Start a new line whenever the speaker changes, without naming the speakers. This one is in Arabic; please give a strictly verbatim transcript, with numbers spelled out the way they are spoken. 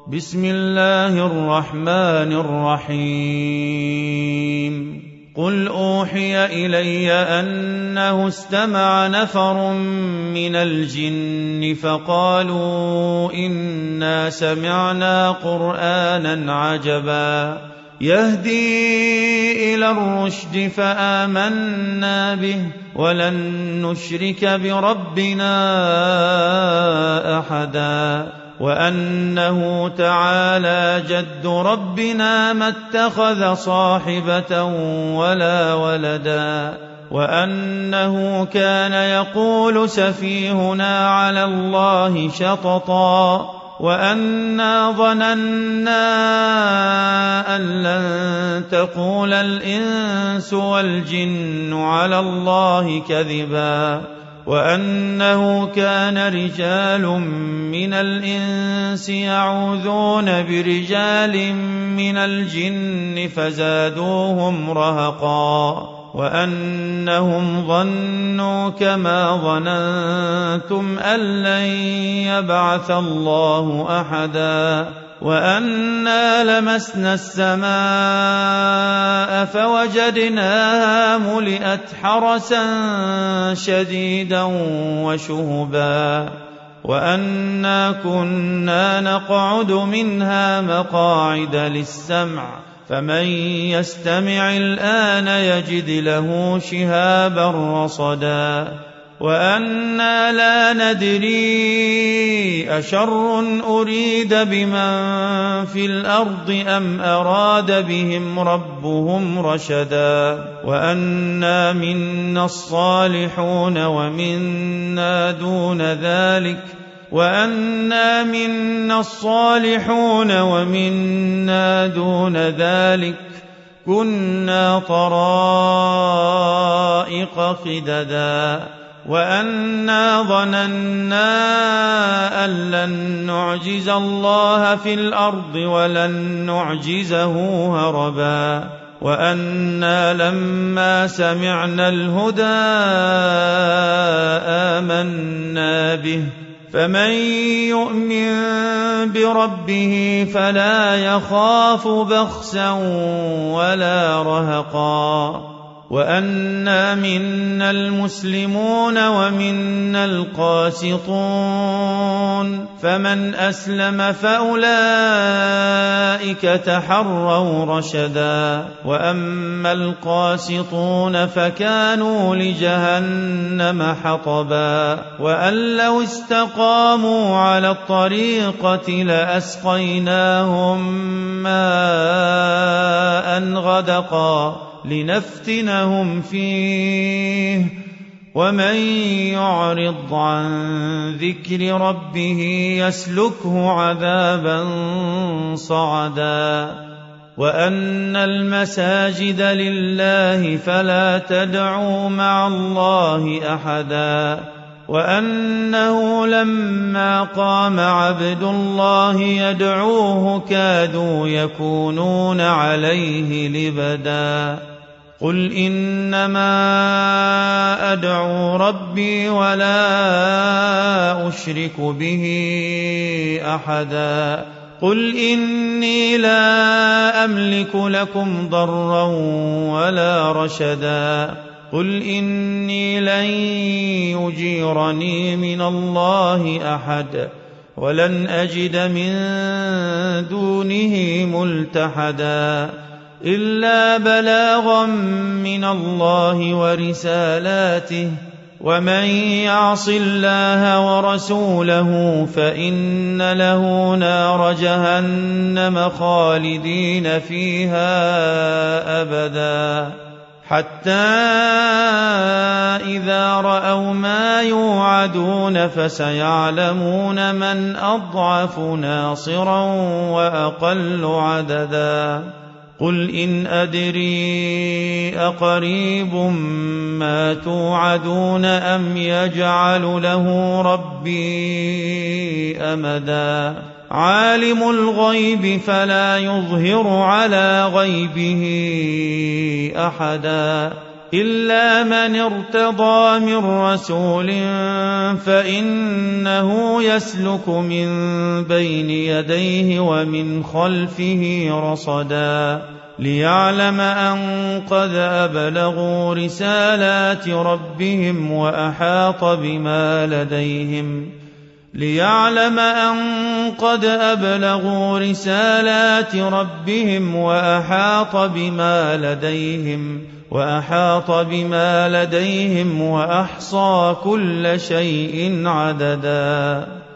بسم الله الرحمن الرحيم قل أوحي إلي أنه استمع نفر من الجن فقالوا إنا سمعنا قرآنا عجبا يهدي إلى الرشد فآمنا به ولن نشرك بربنا أحدا وأنه تعالى جد ربنا ما اتخذ صاحبة ولا ولدا وأنه كان يقول سفيهنا على الله شططا وأنا ظننا أن لن تقول الإنس والجن على الله كذبا وأنه كان رجال من الإنس يعوذون برجال من الجن فزادوهم رهقا وأنهم ظنوا كما ظننتم أن لن يبعث الله أحدا وأنا لمسنا السماء فوجدناها ملئت حرسا شديدا وشهبا وأنا كنا نقعد منها مقاعد للسمع فمن يستمع الآن يجد له شهابا رصدا وأنا لا ندري أشر أريد بمن في الأرض أم أراد بهم ربهم رشدا وأنا منا الصالحون ومنا دون ذلك وأنا منا الصالحون ومنا دون ذلك كنا طرائق خددا وأنا ظننا أن لن نعجز الله في الأرض ولن نعجزه هربا وأنا لما سمعنا الهدى آمنا به فمن يؤمن بربه فلا يخاف بخسا ولا رهقا وأنا منا المسلمون ومنا القاسطون فمن أسلم فأولئك تحروا رشدا وأما القاسطون فكانوا لجهنم حطبا وأن لو استقاموا على الطريقة لأسقيناهم ماء غدقا لنفتنهم فيه ومن يعرض عن ذكر ربه يسلكه عذابا صعدا وأن المساجد لله فلا تدعوا مع الله أحدا وأنه لما قام عبد الله يدعوه كادوا يكونون عليه لبدا قل إنما أدعو ربي ولا أشرك به أحدا قل إني لا أملك لكم ضرا ولا رشدا قل إني لن يجيرني من الله أحد ولن أجد من دونه ملتحدا إلا بلاغا من الله ورسالاته ومن يعص الله ورسوله فإن له نار جهنم خالدين فيها أبدا حتى إذا رأوا ما يوعدون فسيعلمون من أضعف ناصرا وأقل عددا قل إن أدري أقريب ما توعدون أم يجعل له ربي أمدا عالم الغيب فلا يظهر على غيبه أحدا إلا من ارتضى من رسول فإنه يسلك من بين يديه ومن خلفه رصدا ليعلم أن قد أبلغوا رسالات ربهم وأحاط بما لديهم ليعلم أن قد أبلغوا رسالات ربهم وأحاط بما لديهم وأحاط بما لديهم وأحصى كل شيء عددا.